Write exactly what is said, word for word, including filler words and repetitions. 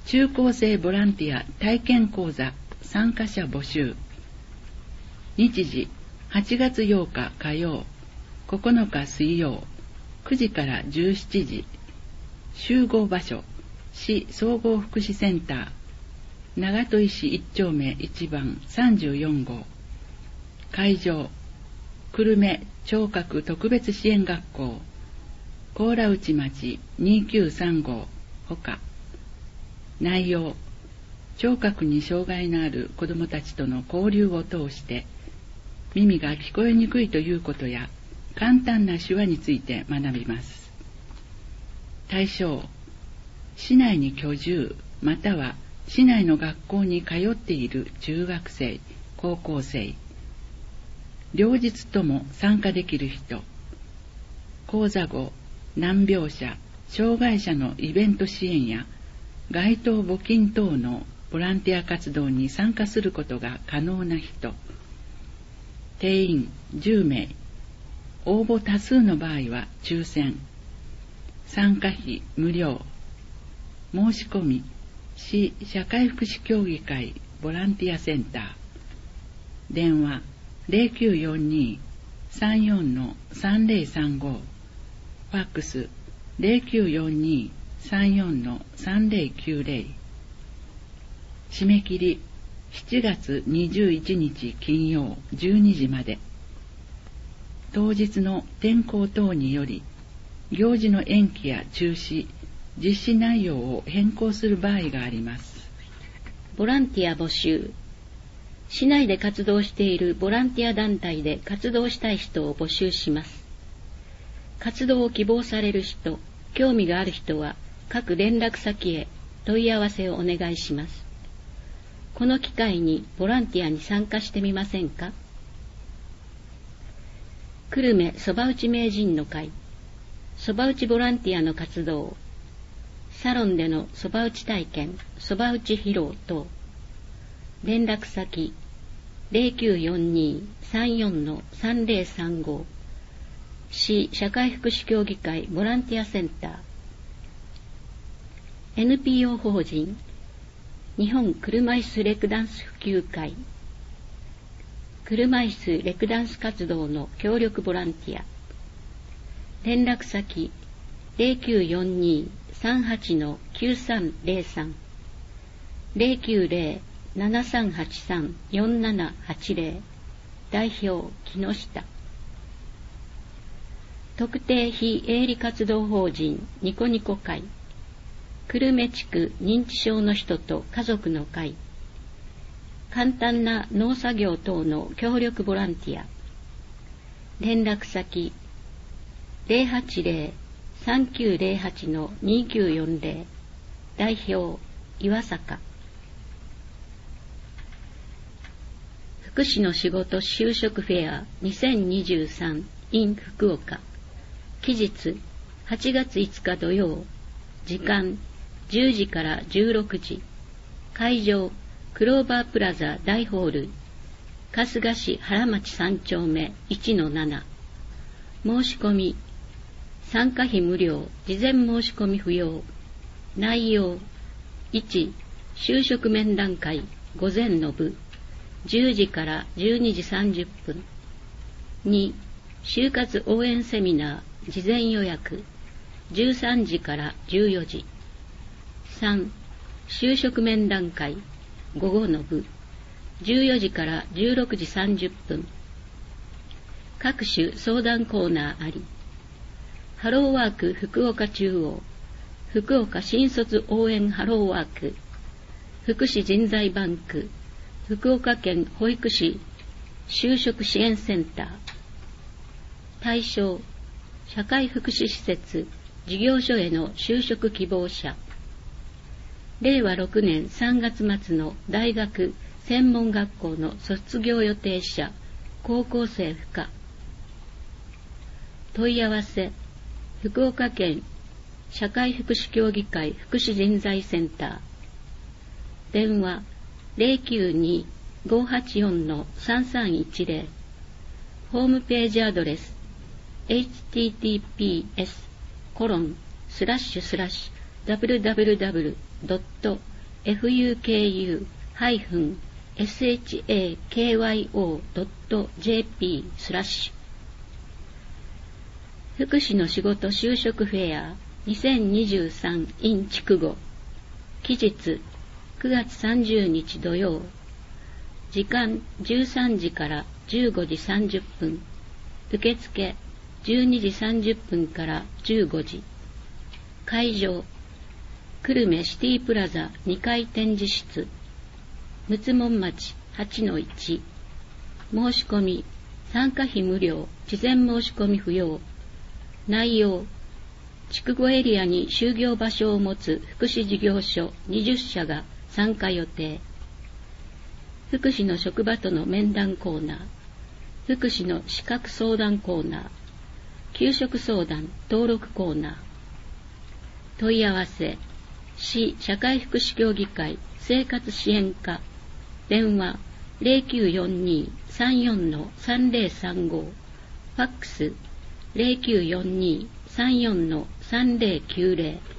中高生ボランティア体験講座参加者募集。日時はちがつようか火曜、ここのか水曜、くじからじゅうしちじ。集合場所、市総合福祉センター、長門市いち丁目いち番さんじゅうよん号。会場、久留米聴覚特別支援学校、高良内町にきゅうさん号ほか。内容、聴覚に障害のある子どもたちとの交流を通して、耳が聞こえにくいということや、簡単な手話について学びます。対象、市内に居住、または市内の学校に通っている中学生、高校生、両日とも参加できる人、講座後、難病者、障害者のイベント支援や街頭募金等のボランティア活動に参加することが可能な人、定員じゅうめい、応募多数の場合は抽選、参加費無料、申し込み、市社会福祉協議会ボランティアセンター、電話ゼロきゅうよんに さんよん さんゼロさんご、ファックスゼロきゅうよんに さんよん さんゼロきゅうゼロ。締め切りしちがつにじゅういちにち金曜じゅうにじまで。当日の天候等により行事の延期や中止、実施内容を変更する場合があります。 ボランティア募集。市内で活動しているボランティア団体で活動したい人を募集します。活動を希望される人、興味がある人は各連絡先へ問い合わせをお願いします。この機会にボランティアに参加してみませんか？久留米そば打ち名人の会、そば打ちボランティアの活動、サロンでのそば打ち体験、そば打ち披露等。連絡先ゼロきゅうよんに さんよん さんゼロさんご、市社会福祉協議会ボランティアセンター、 エヌピーオー 法人日本車椅子レクダンス普及会、車椅子レクダンス活動の協力ボランティア。連絡先ゼロきゅうよんに さんはち きゅうさんゼロさん、ゼロきゅうゼロ ななさんはちさん よんななはちゼロ、代表木下。特定非営利活動法人ニコニコ会、久留米地区認知症の人と家族の会、簡単な農作業等の協力ボランティア。連絡先ゼロはちゼロ さんきゅうゼロはち にきゅうよんゼロ、代表岩坂。福祉の仕事就職フェアにせんにじゅうさん in 福岡。期日はちがついつか土曜、時間じゅうじからじゅうろくじ、会場クローバープラザ大ホール、春日市原町さん丁目いちのなな。申し込み、参加費無料、事前申し込み不要。内容いち、就職面談会午前の部じゅうじからじゅうにじさんじゅっぷん。に、就活応援セミナー事前予約じゅうさんじからじゅうよじ。さん、就職面談会午後の部じゅうよじからじゅうろくじさんじゅっぷん。各種相談コーナーあり。ハローワーク福岡中央、福岡新卒応援ハローワーク、福祉人材バンク、福岡県保育士就職支援センター。対象、社会福祉施設、事業所への就職希望者。れいわろくねんさんがつ末の大学、専門学校の卒業予定者、高校生不可。問い合わせ、福岡県社会福祉協議会福祉人材センター。電話ゼロきゅうに ごはちよん さんさんいちゼロ。ホームページアドレス エイチティーティーピーエス コロンスラッシュスラッシュ ダブリューダブリューダブリュー ドットフユーケーユー エスエイチエーケーワイオー ドット ジェーピー スラッシュ福祉の仕事就職フェアにせんにじゅうさん in 筑後期日くがつさんじゅうにち土曜時間じゅうさんじからじゅうごじさんじゅっぷん受付じゅうにじさんじゅっぷんからじゅうごじ会場久留米シティプラザにかい展示室陸奥門町 はちのいち 申し込み参加費無料事前申し込み不要内容筑後エリアに就業場所を持つ福祉事業所にじゅっしゃが参加予定福祉の職場との面談コーナー福祉の資格相談コーナー給食相談登録コーナー問い合わせ市社会福祉協議会生活支援課電話 ゼロきゅうよんに さんよん さんゼロさんご ファックス ゼロきゅうよんに さんよん さんゼロきゅうゼロ